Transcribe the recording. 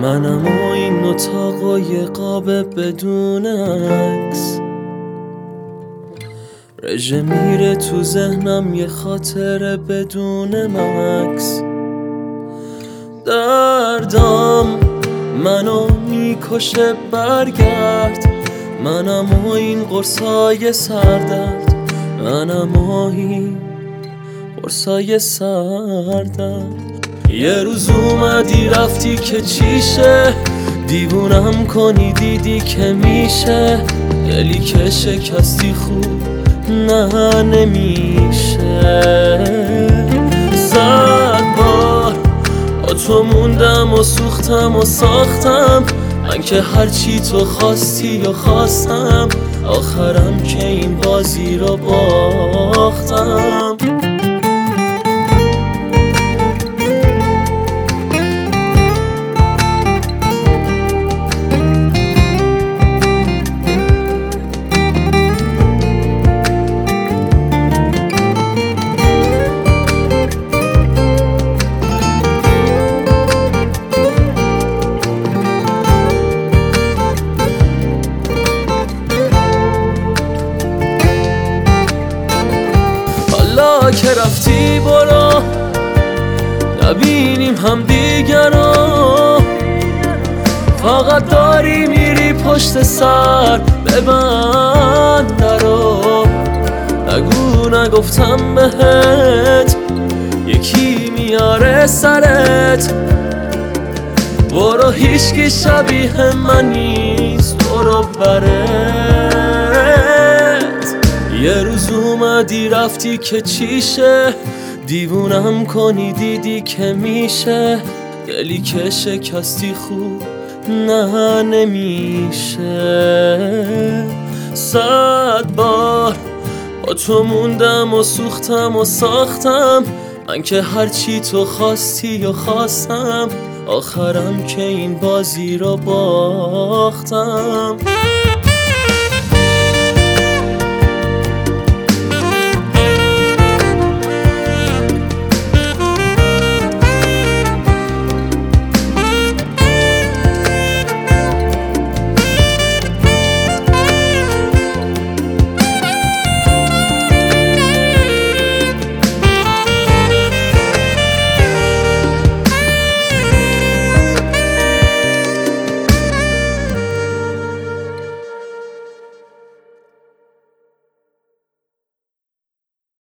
منم و این اتاق و یه قاب بدون عکس، رژه میره تو ذهنم یه خاطره بدون مکس. دردم منو میکشه برگرد، منم و این قرصای سردرد، منم و این قرصای سردرد. یه روز اومدی رفتی که چیشه، دیوونم کنی دیدی که میشه، دلی که شکستی خوب نه نمیشه. 100 بار با تو موندم و سوختم و ساختم، من که هرچی تو خواستی و خواستم، آخرم که این بازی رو باختم. حالا که رفتی برو نبینیم هم دیگر رو، فقط داری میری پشت سر ببند درو. نگو نگفتم بهت یکی میاره سرت، برو هیچکی شبیه من نیست برو برت. یه روز اومدی رفتی که چیشه، دیوونم کنی دیدی که میشه، دلی که شکستی خوب نه نمیشه. 100 بار با تو موندم و سوختم و ساختم، من که هرچی تو خواستی و خواستم، آخرم که این بازی رو باختم.